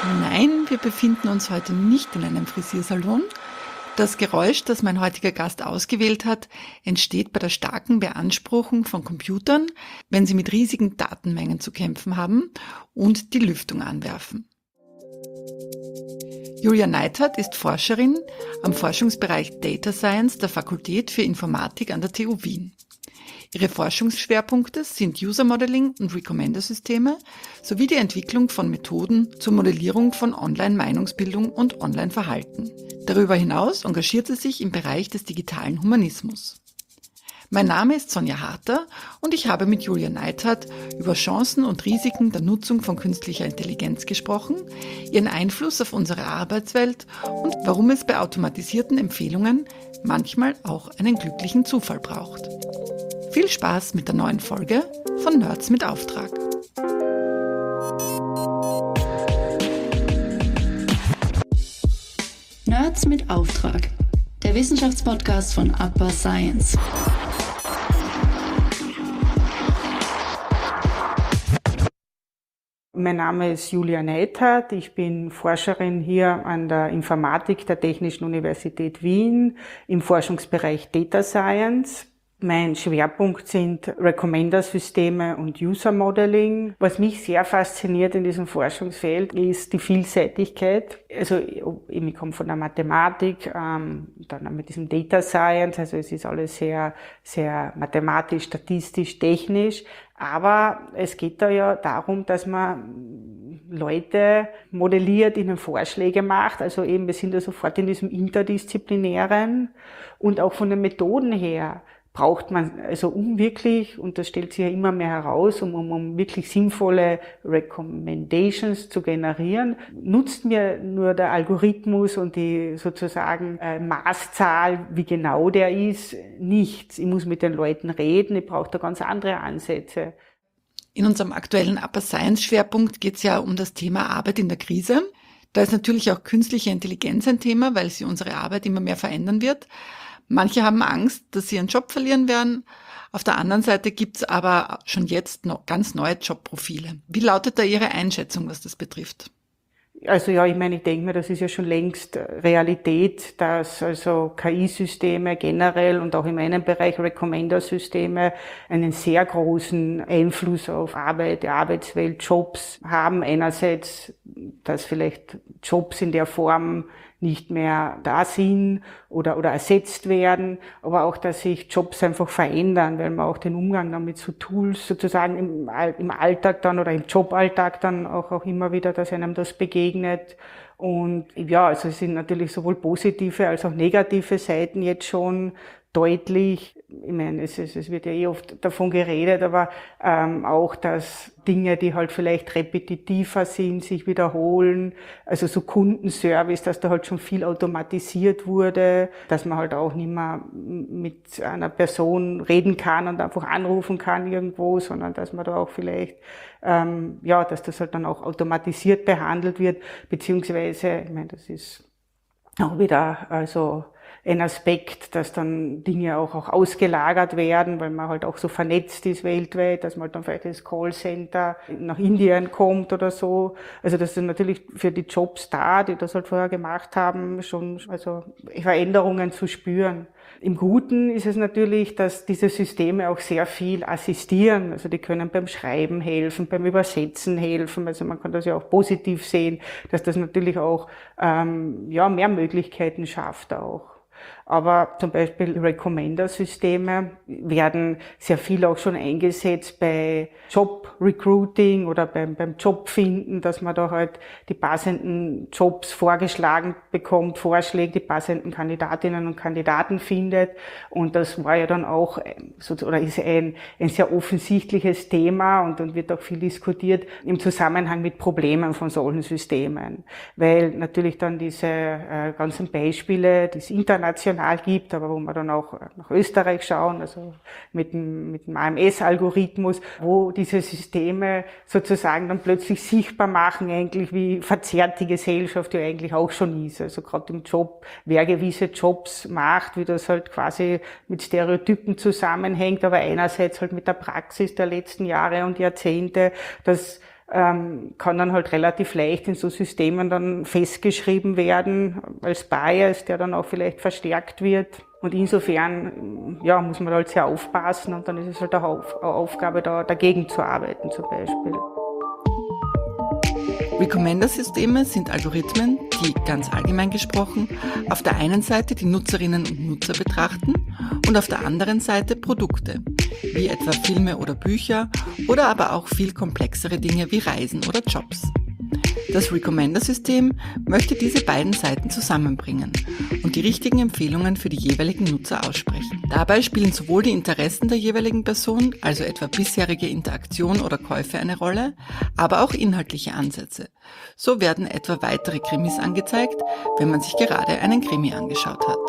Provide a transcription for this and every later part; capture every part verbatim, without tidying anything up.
Nein, wir befinden uns heute nicht in einem Frisiersalon. Das Geräusch, das mein heutiger Gast ausgewählt hat, entsteht bei der starken Beanspruchung von Computern, wenn sie mit riesigen Datenmengen zu kämpfen haben und die Lüftung anwerfen. Julia Neithardt ist Forscherin am Forschungsbereich Data Science der Fakultät für Informatik an der T U Wien. Ihre Forschungsschwerpunkte sind User Modeling und Recommender-Systeme sowie die Entwicklung von Methoden zur Modellierung von Online-Meinungsbildung und Online-Verhalten. Darüber hinaus engagiert sie sich im Bereich des digitalen Humanismus. Mein Name ist Sonja Harter und ich habe mit Julia Neithardt über Chancen und Risiken der Nutzung von künstlicher Intelligenz gesprochen, ihren Einfluss auf unsere Arbeitswelt und warum es bei automatisierten Empfehlungen manchmal auch einen glücklichen Zufall braucht. Viel Spaß mit der neuen Folge von Nerds mit Auftrag. Nerds mit Auftrag, der Wissenschaftspodcast von Upper Science. Mein Name ist Julia Neithardt, ich bin Forscherin hier an der Informatik der Technischen Universität Wien im Forschungsbereich Data Science. Mein Schwerpunkt sind Recommender-Systeme und User Modeling. Was mich sehr fasziniert in diesem Forschungsfeld ist die Vielseitigkeit. Also ich komme von der Mathematik, ähm, dann mit diesem Data Science, also es ist alles sehr, sehr mathematisch, statistisch, technisch. Aber es geht da ja darum, dass man Leute modelliert, ihnen Vorschläge macht. Also eben, wir sind ja sofort in diesem Interdisziplinären und auch von den Methoden her braucht man, also um wirklich, und das stellt sich ja immer mehr heraus, um, um, um wirklich sinnvolle Recommendations zu generieren, nutzt mir nur der Algorithmus und die sozusagen äh, Maßzahl, wie genau der ist, nichts. Ich muss mit den Leuten reden, ich brauche da ganz andere Ansätze. In unserem aktuellen Upper Science Schwerpunkt geht es ja um das Thema Arbeit in der Krise. Da ist natürlich auch künstliche Intelligenz ein Thema, weil sie unsere Arbeit immer mehr verändern wird. Manche haben Angst, dass sie ihren Job verlieren werden. Auf der anderen Seite gibt es aber schon jetzt noch ganz neue Jobprofile. Wie lautet da Ihre Einschätzung, was das betrifft? Also ja, ich meine, ich denke mir, das ist ja schon längst Realität, dass also K I-Systeme generell und auch in meinem Bereich Recommender-Systeme einen sehr großen Einfluss auf Arbeit, die Arbeitswelt, Jobs haben. Einerseits, dass vielleicht Jobs in der Form nicht mehr da sind oder, oder ersetzt werden, aber auch, dass sich Jobs einfach verändern, weil man auch den Umgang dann mit so Tools sozusagen im, im Alltag dann oder im Joballtag dann auch, auch immer wieder, dass einem das begegnet. Und ja, also es sind natürlich sowohl positive als auch negative Seiten jetzt schon deutlich. Ich meine, es, es, es wird ja eh oft davon geredet, aber ähm, auch, dass Dinge, die halt vielleicht repetitiver sind, sich wiederholen. Also so Kundenservice, dass da halt schon viel automatisiert wurde, dass man halt auch nicht mehr mit einer Person reden kann und einfach anrufen kann irgendwo, sondern dass man da auch vielleicht, ähm, ja, dass das halt dann auch automatisiert behandelt wird, beziehungsweise, ich meine, das ist auch wieder, also ein Aspekt, dass dann Dinge auch, auch ausgelagert werden, weil man halt auch so vernetzt ist weltweit, dass man halt dann vielleicht das Callcenter nach Indien kommt oder so. Also das sind natürlich für die Jobs da, die das halt vorher gemacht haben, schon also Veränderungen zu spüren. Im Guten ist es natürlich, dass diese Systeme auch sehr viel assistieren. Also die können beim Schreiben helfen, beim Übersetzen helfen. Also man kann das ja auch positiv sehen, dass das natürlich auch ähm, ja mehr Möglichkeiten schafft auch. Aber zum Beispiel Recommender-Systeme werden sehr viel auch schon eingesetzt bei Job-Recruiting oder beim, beim Jobfinden, dass man da halt die passenden Jobs vorgeschlagen bekommt, Vorschläge, die passenden Kandidatinnen und Kandidaten findet. Und das war ja dann auch, oder ist ein, ein sehr offensichtliches Thema und dann wird auch viel diskutiert im Zusammenhang mit Problemen von solchen Systemen. Weil natürlich dann diese äh, ganzen Beispiele, die es international gibt, aber wo wir dann auch nach Österreich schauen, also mit dem, mit dem A M S-Algorithmus, wo diese Systeme sozusagen dann plötzlich sichtbar machen, eigentlich wie verzerrt die Gesellschaft ja eigentlich auch schon ist. Also gerade im Job, wer gewisse Jobs macht, wie das halt quasi mit Stereotypen zusammenhängt, aber einerseits halt mit der Praxis der letzten Jahre und Jahrzehnte, dass ähm, kann dann halt relativ leicht in so Systemen dann festgeschrieben werden als Bias, der dann auch vielleicht verstärkt wird. Und insofern, ja, muss man halt sehr aufpassen und dann ist es halt auch eine Aufgabe, da dagegen zu arbeiten zum Beispiel. Recommender-Systeme sind Algorithmen, die, ganz allgemein gesprochen, auf der einen Seite die Nutzerinnen und Nutzer betrachten und auf der anderen Seite Produkte, wie etwa Filme oder Bücher oder aber auch viel komplexere Dinge wie Reisen oder Jobs. Das Recommender-System möchte diese beiden Seiten zusammenbringen und die richtigen Empfehlungen für die jeweiligen Nutzer aussprechen. Dabei spielen sowohl die Interessen der jeweiligen Person, also etwa bisherige Interaktion oder Käufe, eine Rolle, aber auch inhaltliche Ansätze. So werden etwa weitere Krimis angezeigt, wenn man sich gerade einen Krimi angeschaut hat.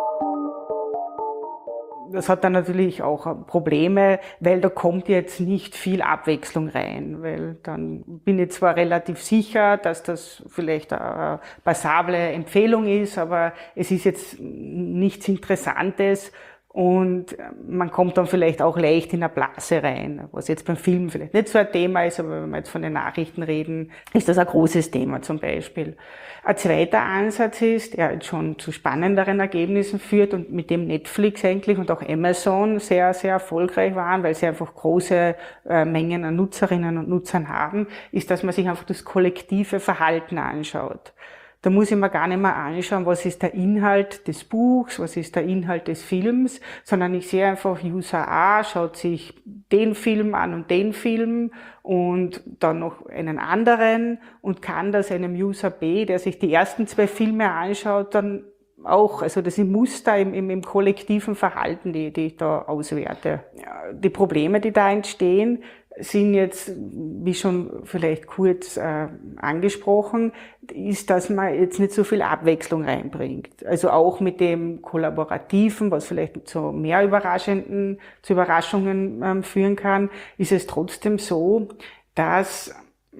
Das hat dann natürlich auch Probleme, weil da kommt jetzt nicht viel Abwechslung rein, weil dann bin ich zwar relativ sicher, dass das vielleicht eine passable Empfehlung ist, aber es ist jetzt nichts Interessantes und man kommt dann vielleicht auch leicht in eine Blase rein, was jetzt beim Film vielleicht nicht so ein Thema ist, aber wenn wir jetzt von den Nachrichten reden, ist das ein großes Thema zum Beispiel. Ein zweiter Ansatz ist, der jetzt schon zu spannenderen Ergebnissen führt und mit dem Netflix eigentlich und auch Amazon sehr, sehr erfolgreich waren, weil sie einfach große äh, Mengen an Nutzerinnen und Nutzern haben, ist, dass man sich einfach das kollektive Verhalten anschaut. Da muss ich mir gar nicht mehr anschauen, was ist der Inhalt des Buchs, was ist der Inhalt des Films, sondern ich sehe einfach, User A schaut sich den Film an und den Film und dann noch einen anderen und kann das einem User B, der sich die ersten zwei Filme anschaut, dann auch, also das sind Muster im, im, im kollektiven Verhalten, die, die ich da auswerte. Ja, die Probleme, die da entstehen, sind jetzt, wie schon vielleicht kurz äh, angesprochen, ist, dass man jetzt nicht so viel Abwechslung reinbringt. Also auch mit dem Kollaborativen, was vielleicht zu mehr Überraschenden, zu Überraschungen ähm, führen kann, ist es trotzdem so, dass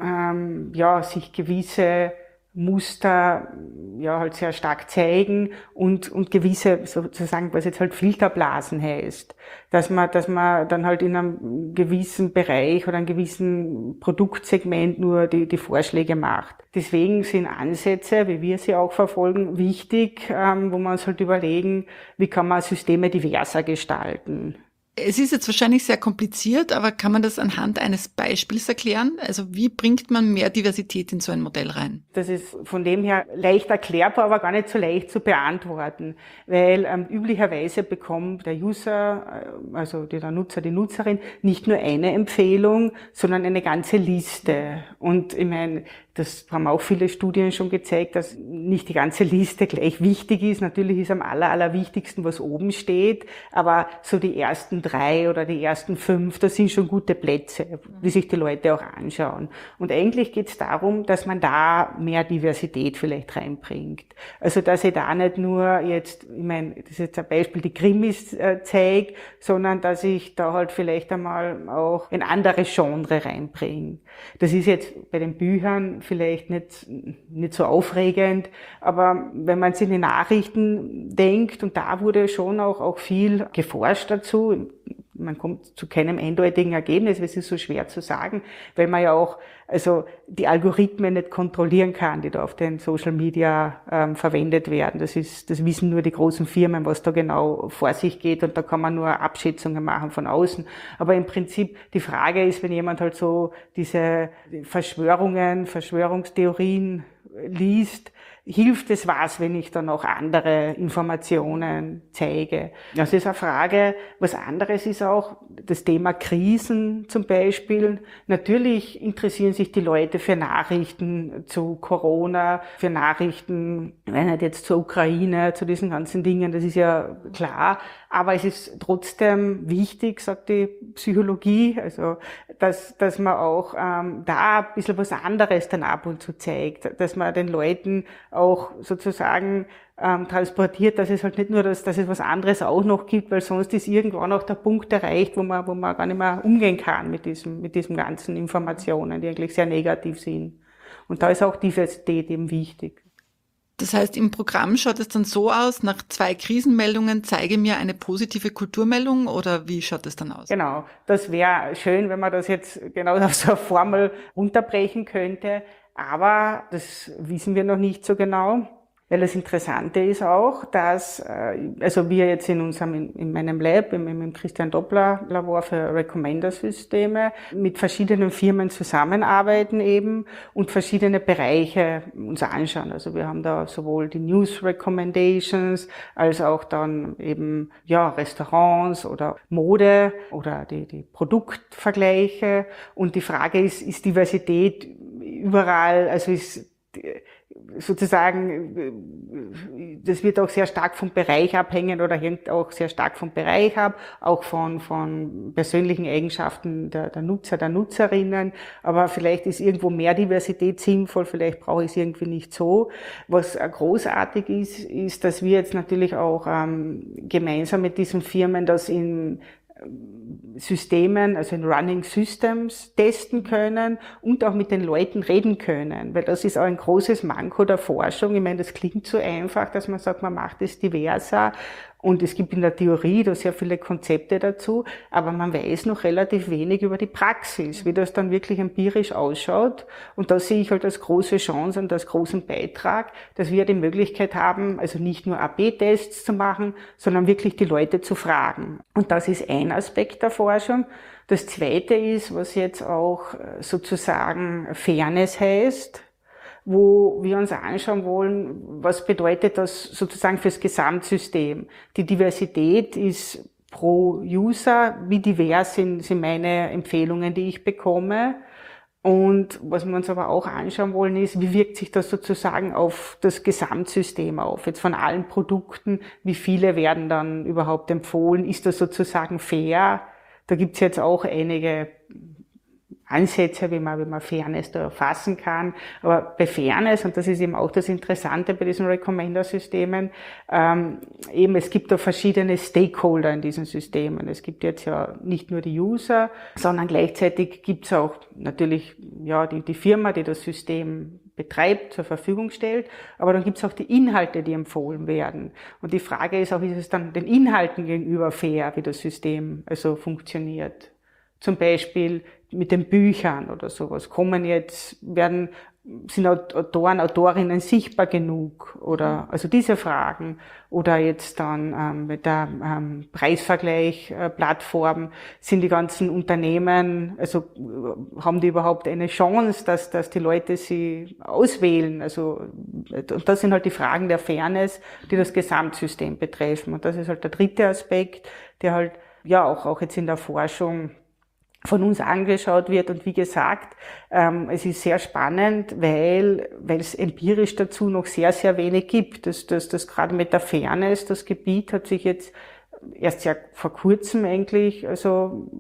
ähm, ja sich gewisse Muster ja halt sehr stark zeigen und und gewisse sozusagen, was jetzt halt Filterblasen heißt, dass man dass man dann halt in einem gewissen Bereich oder einem gewissen Produktsegment nur die die Vorschläge macht. Deswegen sind Ansätze, wie wir sie auch verfolgen, wichtig, ähm, wo wir uns halt überlegen, wie kann man Systeme diverser gestalten. Es ist jetzt wahrscheinlich sehr kompliziert, aber kann man das anhand eines Beispiels erklären? Also wie bringt man mehr Diversität in so ein Modell rein? Das ist von dem her leicht erklärbar, aber gar nicht so leicht zu beantworten, weil ähm, üblicherweise bekommt der User, also der Nutzer, die Nutzerin, nicht nur eine Empfehlung, sondern eine ganze Liste. Und ich meine, das haben auch viele Studien schon gezeigt, dass nicht die ganze Liste gleich wichtig ist. Natürlich ist am aller, allerwichtigsten, was oben steht, aber so die ersten drei oder die ersten fünf, das sind schon gute Plätze, die sich die Leute auch anschauen. Und eigentlich geht es darum, dass man da mehr Diversität vielleicht reinbringt. Also dass ich da nicht nur jetzt, ich meine, das ist jetzt ein Beispiel, die Krimis äh, zeige, sondern dass ich da halt vielleicht einmal auch ein anderes Genre reinbringe. Das ist jetzt bei den Büchern vielleicht nicht, nicht so aufregend, aber wenn man sich in die Nachrichten denkt, und da wurde schon auch, auch viel geforscht dazu, man kommt zu keinem eindeutigen Ergebnis, es ist so schwer zu sagen, weil man ja auch also die Algorithmen nicht kontrollieren kann, die da auf den Social Media ähm, verwendet werden. Das ist, das wissen nur die großen Firmen, was da genau vor sich geht, und da kann man nur Abschätzungen machen von außen. Aber im Prinzip die Frage ist, wenn jemand halt so diese Verschwörungen, Verschwörungstheorien liest, hilft es was, wenn ich dann auch andere Informationen zeige? Das ist eine Frage. Was anderes ist auch das Thema Krisen zum Beispiel. Natürlich interessieren sich die Leute für Nachrichten zu Corona, für Nachrichten, wenn nicht jetzt zur Ukraine, zu diesen ganzen Dingen, das ist ja klar. Aber es ist trotzdem wichtig, sagt die Psychologie, also dass dass man auch ähm, da ein bisschen was anderes dann ab und zu zeigt, dass man den Leuten auch sozusagen ähm, transportiert, dass es halt nicht nur das, dass es was anderes auch noch gibt, weil sonst ist irgendwann auch der Punkt erreicht, wo man wo man gar nicht mehr umgehen kann mit diesem mit diesen ganzen Informationen, die eigentlich sehr negativ sind. Und da ist auch Diversität eben wichtig. Das heißt, im Programm schaut es dann so aus, nach zwei Krisenmeldungen zeige mir eine positive Kulturmeldung oder wie schaut es dann aus? Genau, das wäre schön, wenn man das jetzt genau auf so eine Formel runterbrechen könnte, aber das wissen wir noch nicht so genau. Weil das Interessante ist auch, dass, also wir jetzt in unserem, in meinem Lab, im, im Christian Doppler Labor für Recommender-Systeme, mit verschiedenen Firmen zusammenarbeiten eben und verschiedene Bereiche uns anschauen. Also wir haben da sowohl die News Recommendations als auch dann eben, ja, Restaurants oder Mode oder die, die Produktvergleiche. Und die Frage ist, ist Diversität überall, also ist, sozusagen, das wird auch sehr stark vom Bereich abhängen oder hängt auch sehr stark vom Bereich ab, auch von, von persönlichen Eigenschaften der, der Nutzer, der Nutzerinnen. Aber vielleicht ist irgendwo mehr Diversität sinnvoll, vielleicht brauche ich es irgendwie nicht so. Was großartig ist, ist, dass wir jetzt natürlich auch ähm, gemeinsam mit diesen Firmen das in Systemen, also in Running Systems testen können und auch mit den Leuten reden können, weil das ist auch ein großes Manko der Forschung. Ich meine, das klingt so einfach, dass man sagt, man macht es diverser und es gibt in der Theorie da sehr viele Konzepte dazu, aber man weiß noch relativ wenig über die Praxis, wie das dann wirklich empirisch ausschaut und das sehe ich halt als große Chance und als großen Beitrag, dass wir die Möglichkeit haben, also nicht nur A B Tests zu machen, sondern wirklich die Leute zu fragen. Und das ist ein Aspekt der Forschung. Das zweite ist, was jetzt auch sozusagen Fairness heißt, wo wir uns anschauen wollen, was bedeutet das sozusagen fürs Gesamtsystem. Die Diversität ist pro User, wie divers sind, sind meine Empfehlungen, die ich bekomme. Und was wir uns aber auch anschauen wollen, ist, wie wirkt sich das sozusagen auf das Gesamtsystem auf? Jetzt von allen Produkten, wie viele werden dann überhaupt empfohlen? Ist das sozusagen fair? Da gibt's jetzt auch einige Ansätze, wie man, wie man Fairness da erfassen kann. Aber bei Fairness, und das ist eben auch das Interessante bei diesen Recommender-Systemen, ähm, eben es gibt da verschiedene Stakeholder in diesen Systemen. Es gibt jetzt ja nicht nur die User, sondern gleichzeitig gibt's auch natürlich ja die, die Firma, die das System betreibt, zur Verfügung stellt, aber dann gibt's auch die Inhalte, die empfohlen werden. Und die Frage ist auch, ist es dann den Inhalten gegenüber fair, wie das System also funktioniert? Zum Beispiel mit den Büchern oder sowas. Kommen jetzt, werden, sind Autoren, Autorinnen sichtbar genug? Oder, also diese Fragen. Oder jetzt dann, ähm, mit der, ähm, Preisvergleich-Plattform, äh, sind die ganzen Unternehmen, also, haben die überhaupt eine Chance, dass, dass die Leute sie auswählen? Also, und das sind halt die Fragen der Fairness, die das Gesamtsystem betreffen. Und das ist halt der dritte Aspekt, der halt, ja, auch, auch jetzt in der Forschung von uns angeschaut wird. Und wie gesagt, ähm, es ist sehr spannend, weil weil es empirisch dazu noch sehr, sehr wenig gibt. Das, das, das gerade mit der Fairness, das Gebiet hat sich jetzt erst ja vor kurzem eigentlich, also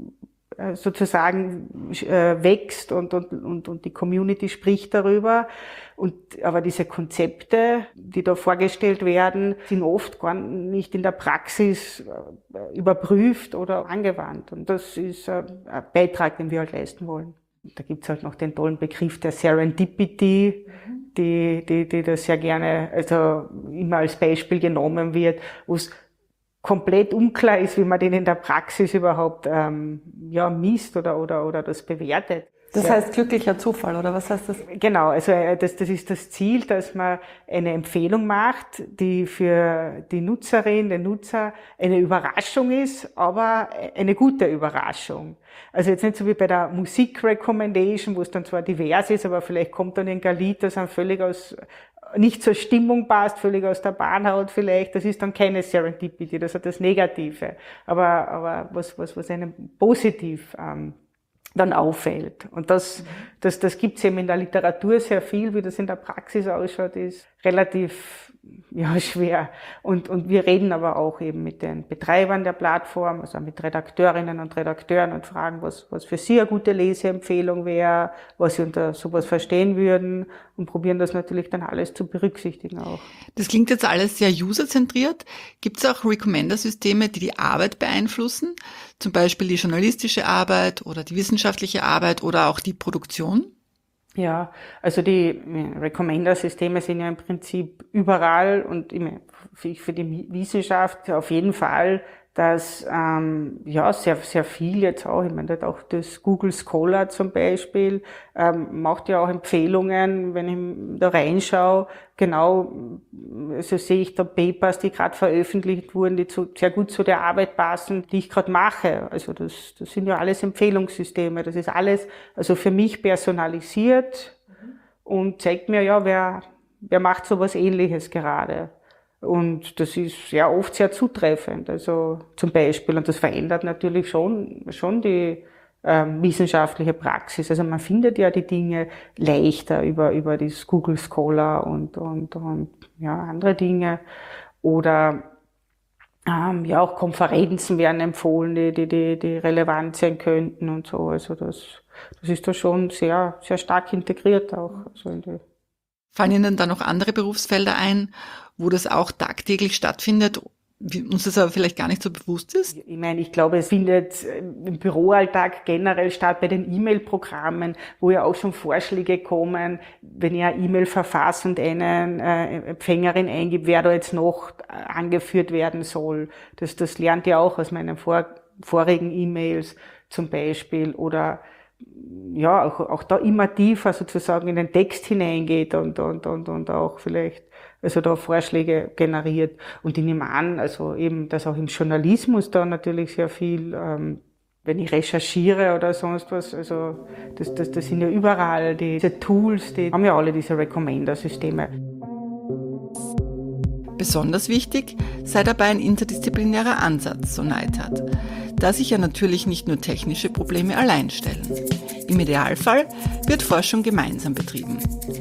sozusagen äh, wächst und, und, und, und die Community spricht darüber. Und, aber diese Konzepte, die da vorgestellt werden, sind oft gar nicht in der Praxis äh, überprüft oder angewandt. Und das ist äh, ein Beitrag, den wir halt leisten wollen. Da gibt's halt noch den tollen Begriff der Serendipity, mhm. die, die, die das sehr gerne, also immer als Beispiel genommen wird, wo es komplett unklar ist, wie man den in der Praxis überhaupt ähm, ja misst oder oder oder das bewertet. Das ja. heißt glücklicher Zufall, oder was heißt das? Genau, also das, das ist das Ziel, dass man eine Empfehlung macht, die für die Nutzerin, den Nutzer eine Überraschung ist, aber eine gute Überraschung. Also jetzt nicht so wie bei der Musik-Recommendation, wo es dann zwar divers ist, aber vielleicht kommt dann ein Lied, das dann völlig aus nicht zur Stimmung passt, völlig aus der Bahn haut vielleicht, das ist dann keine Serendipity, das hat das Negative. Aber, aber was, was, was einem positiv ähm, dann auffällt. Und das, das, das gibt's eben in der Literatur sehr viel, wie das in der Praxis ausschaut, ist relativ ja, schwer. Und, und wir reden aber auch eben mit den Betreibern der Plattform, also mit Redakteurinnen und Redakteuren und fragen, was, was für sie eine gute Leseempfehlung wäre, was sie unter sowas verstehen würden und probieren das natürlich dann alles zu berücksichtigen auch. Das klingt jetzt alles sehr userzentriert. Gibt es auch Recommender-Systeme, die die Arbeit beeinflussen? Zum Beispiel die journalistische Arbeit oder die wissenschaftliche Arbeit oder auch die Produktion? Ja, also die Recommender-Systeme sind ja im Prinzip überall und für die Wissenschaft auf jeden Fall, dass ähm, ja sehr sehr viel jetzt auch, ich meine auch das Google Scholar zum Beispiel ähm, macht ja auch Empfehlungen, wenn ich da reinschaue, genau, so sehe ich da Papers, die gerade veröffentlicht wurden, die zu, sehr gut zu der Arbeit passen, die ich gerade mache. Also das, das sind ja alles Empfehlungssysteme, das ist alles also für mich personalisiert und zeigt mir ja, wer wer macht sowas Ähnliches gerade. Und das ist ja oft sehr zutreffend, also zum Beispiel, und das verändert natürlich schon, schon die ähm, wissenschaftliche Praxis. Also man findet ja die Dinge leichter über, über das Google Scholar und, und, und, ja, andere Dinge. Oder, ähm, ja, auch Konferenzen werden empfohlen, die, die, die, die relevant sein könnten und so. Also das, das ist da schon sehr, sehr stark integriert auch. Also in die Fallen Ihnen da noch andere Berufsfelder ein, wo das auch tagtäglich stattfindet, uns das aber vielleicht gar nicht so bewusst ist? Ich meine, ich glaube, es findet im Büroalltag generell statt bei den E-Mail-Programmen, wo ja auch schon Vorschläge kommen, wenn ich eine E-Mail verfasse und einen äh, Empfängerin eingibt, wer da jetzt noch angeführt werden soll. Das, das lernt ihr auch aus meinen vor, vorigen E-Mails zum Beispiel. Oder ja, auch, auch da immer tiefer sozusagen in den Text hineingeht und, und, und, und auch vielleicht, also da Vorschläge generiert. Und ich nehme an, also eben, dass auch im Journalismus da natürlich sehr viel, ähm, wenn ich recherchiere oder sonst was, also das, das, das sind ja überall diese Tools, die haben ja alle diese Recommender-Systeme. Besonders wichtig sei dabei ein interdisziplinärer Ansatz, so Neithardt, da sich ja natürlich nicht nur technische Probleme allein stellen. Im Idealfall wird Forschung gemeinsam betrieben.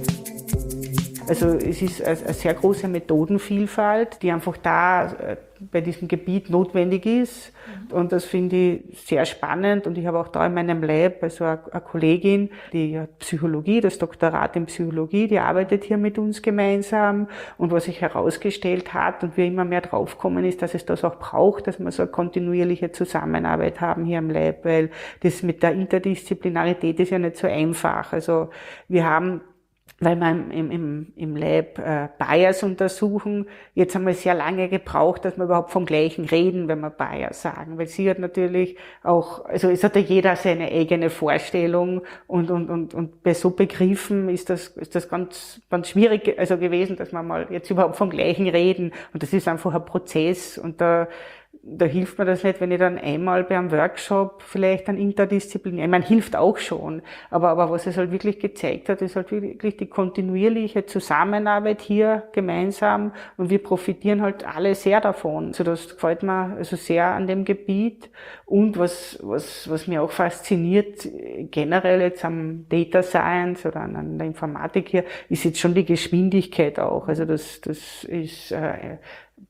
Also es ist eine sehr große Methodenvielfalt, die einfach da bei diesem Gebiet notwendig ist. Und das finde ich sehr spannend. Und ich habe auch da in meinem Lab also eine Kollegin, die hat Psychologie, das Doktorat in Psychologie, die arbeitet hier mit uns gemeinsam. Und was sich herausgestellt hat und wir immer mehr draufkommen, ist, dass es das auch braucht, dass wir so eine kontinuierliche Zusammenarbeit haben hier im Lab, weil das mit der Interdisziplinarität ist ja nicht so einfach. Also wir haben, weil wir im, im, im Lab äh, Bias untersuchen, jetzt haben wir sehr lange gebraucht, dass wir überhaupt vom Gleichen reden, wenn wir Bias sagen, weil sie hat natürlich auch, also es hat ja jeder seine eigene Vorstellung und und und und bei so Begriffen ist das ist das ganz ganz schwierig also gewesen, dass wir mal jetzt überhaupt vom Gleichen reden und das ist einfach ein Prozess und da Da hilft mir das nicht, wenn ich dann einmal bei einem Workshop vielleicht ein Interdisziplin, ich meine, hilft auch schon, aber, aber was es halt wirklich gezeigt hat, ist halt wirklich die kontinuierliche Zusammenarbeit hier gemeinsam und wir profitieren halt alle sehr davon. Also das gefällt mir also sehr an dem Gebiet und was, was, was mir auch fasziniert, generell jetzt am Data Science oder an der Informatik hier, ist jetzt schon die Geschwindigkeit auch. Also das, das ist, äh,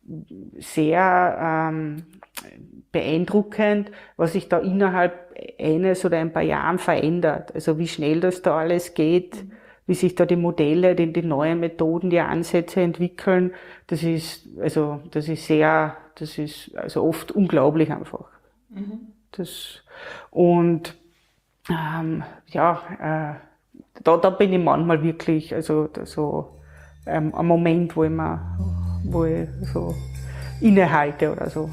sehr ähm, beeindruckend, was sich da innerhalb eines oder ein paar Jahren verändert. Also wie schnell das da alles geht, wie sich da die Modelle, die, die neuen Methoden, die Ansätze entwickeln. Das ist also das ist sehr, das ist also oft unglaublich einfach. Mhm. Das und ähm, ja, äh, da da bin ich manchmal wirklich also so ähm, ein Moment, wo ich mir wo ich so innehalte oder so.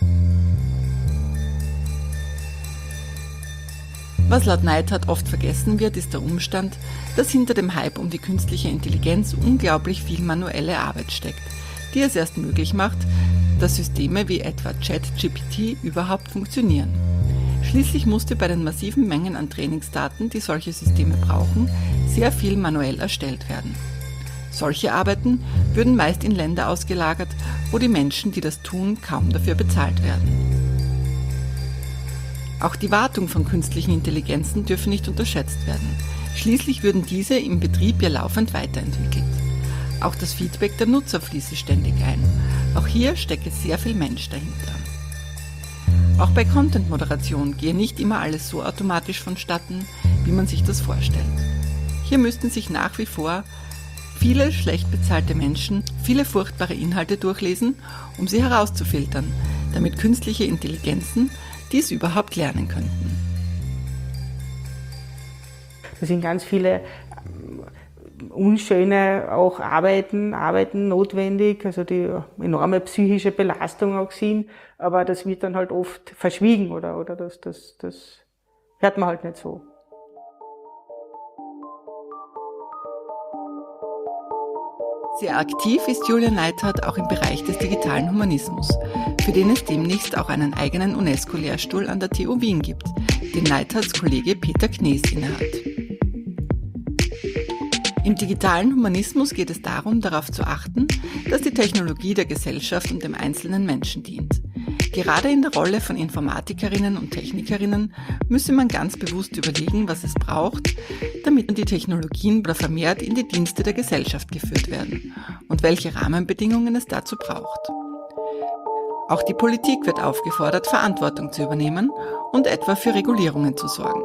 Was laut Neithardt oft vergessen wird, ist der Umstand, dass hinter dem Hype um die künstliche Intelligenz unglaublich viel manuelle Arbeit steckt, die es erst möglich macht, dass Systeme wie etwa ChatGPT überhaupt funktionieren. Schließlich musste bei den massiven Mengen an Trainingsdaten, die solche Systeme brauchen, sehr viel manuell erstellt werden. Solche Arbeiten würden meist in Länder ausgelagert, wo die Menschen, die das tun, kaum dafür bezahlt werden. Auch die Wartung von künstlichen Intelligenzen dürfen nicht unterschätzt werden. Schließlich würden diese im Betrieb ja laufend weiterentwickelt. Auch das Feedback der Nutzer fließe ständig ein. Auch hier stecke sehr viel Mensch dahinter. Auch bei Content-Moderation gehe nicht immer alles so automatisch vonstatten, wie man sich das vorstellt. Hier müssten sich nach wie vor viele schlecht bezahlte Menschen viele furchtbare Inhalte durchlesen, um sie herauszufiltern, damit künstliche Intelligenzen dies überhaupt lernen könnten. Da sind ganz viele unschöne auch Arbeiten, Arbeiten notwendig, also die enorme psychische Belastung auch sind, aber das wird dann halt oft verschwiegen oder, oder das, das, das hört man halt nicht so. Sehr aktiv ist Julia Neithardt auch im Bereich des digitalen Humanismus, für den es demnächst auch einen eigenen UNESCO-Lehrstuhl an der T U Wien gibt, den Neithardts Kollege Peter Knees innehat. Im digitalen Humanismus geht es darum, darauf zu achten, dass die Technologie der Gesellschaft und dem einzelnen Menschen dient. Gerade in der Rolle von Informatikerinnen und Technikerinnen müsse man ganz bewusst überlegen, was es braucht, damit die Technologien vermehrt in die Dienste der Gesellschaft geführt werden und welche Rahmenbedingungen es dazu braucht. Auch die Politik wird aufgefordert, Verantwortung zu übernehmen und etwa für Regulierungen zu sorgen.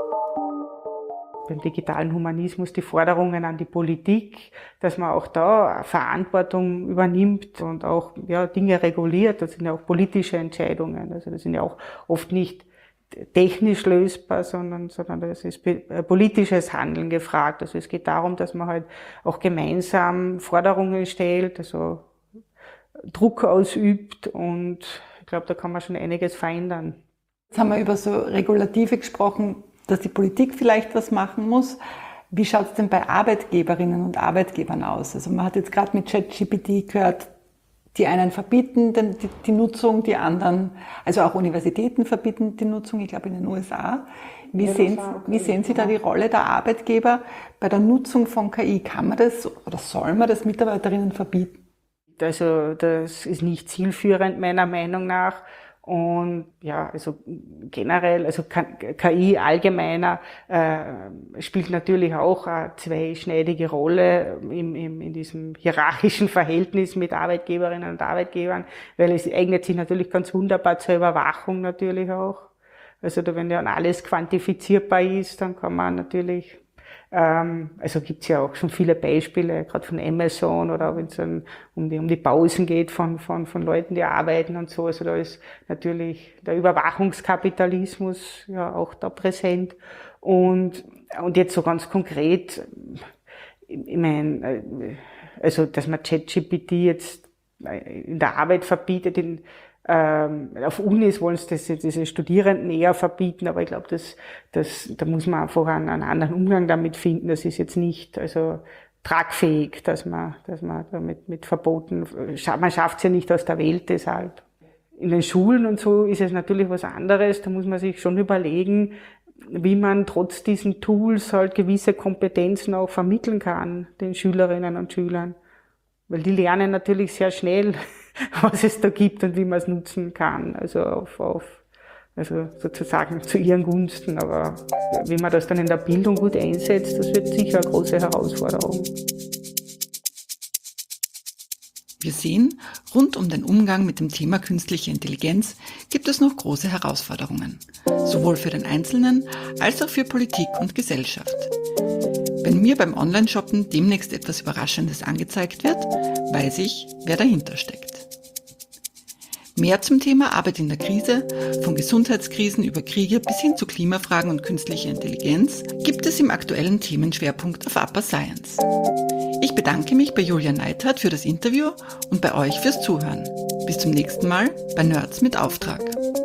Beim digitalen Humanismus die Forderungen an die Politik, dass man auch da Verantwortung übernimmt und auch ja, Dinge reguliert. Das sind ja auch politische Entscheidungen. Also das sind ja auch oft nicht technisch lösbar, sondern, sondern das ist politisches Handeln gefragt. Also es geht darum, dass man halt auch gemeinsam Forderungen stellt, also Druck ausübt und ich glaube, da kann man schon einiges verändern. Jetzt haben wir über so Regulative gesprochen, dass die Politik vielleicht was machen muss. Wie schaut es denn bei Arbeitgeberinnen und Arbeitgebern aus? Also man hat jetzt gerade mit ChatGPT gehört, die einen verbieten die, die Nutzung, die anderen, also auch Universitäten verbieten die Nutzung, ich glaube in den U S A. Wie, ja, sehen, wie sehen Sie da die Rolle der Arbeitgeber bei der Nutzung von K I? Kann man das oder soll man das Mitarbeiterinnen verbieten? Also das ist nicht zielführend meiner Meinung nach. Und ja, also generell, also K I allgemeiner äh, spielt natürlich auch eine zweischneidige Rolle im, im, in diesem hierarchischen Verhältnis mit Arbeitgeberinnen und Arbeitgebern, weil es eignet sich natürlich ganz wunderbar zur Überwachung natürlich auch. Also da, wenn ja alles quantifizierbar ist, dann kann man natürlich Ähm, also gibt's ja auch schon viele Beispiele, gerade von Amazon oder wenn es um die, um die Pausen geht von, von, von Leuten, die arbeiten und so. Also da ist natürlich der Überwachungskapitalismus ja auch da präsent. Und, und jetzt so ganz konkret, ich meine, also dass man ChatGPT jetzt in der Arbeit verbietet, in, Ähm, auf Unis wollen sie das, diese Studierenden eher verbieten, aber ich glaube, das, das, da muss man einfach einen, einen anderen Umgang damit finden. Das ist jetzt nicht also tragfähig, dass man, dass man damit mit Verboten, man schafft es ja nicht aus der Welt deshalb. In den Schulen und so ist es natürlich was anderes. Da muss man sich schon überlegen, wie man trotz diesen Tools halt gewisse Kompetenzen auch vermitteln kann den Schülerinnen und Schülern, weil die lernen natürlich sehr schnell, was es da gibt und wie man es nutzen kann, also auf, auf, also sozusagen zu ihren Gunsten. Aber wie man das dann in der Bildung gut einsetzt, das wird sicher eine große Herausforderung. Wir sehen, rund um den Umgang mit dem Thema künstliche Intelligenz gibt es noch große Herausforderungen, sowohl für den Einzelnen als auch für Politik und Gesellschaft. Wenn mir beim Online-Shoppen demnächst etwas Überraschendes angezeigt wird, weiß ich, wer dahinter steckt. Mehr zum Thema Arbeit in der Krise, von Gesundheitskrisen über Kriege bis hin zu Klimafragen und künstlicher Intelligenz, gibt es im aktuellen Themenschwerpunkt auf Upper Science. Ich bedanke mich bei Julia Neithardt für das Interview und bei euch fürs Zuhören. Bis zum nächsten Mal bei Nerds mit Auftrag.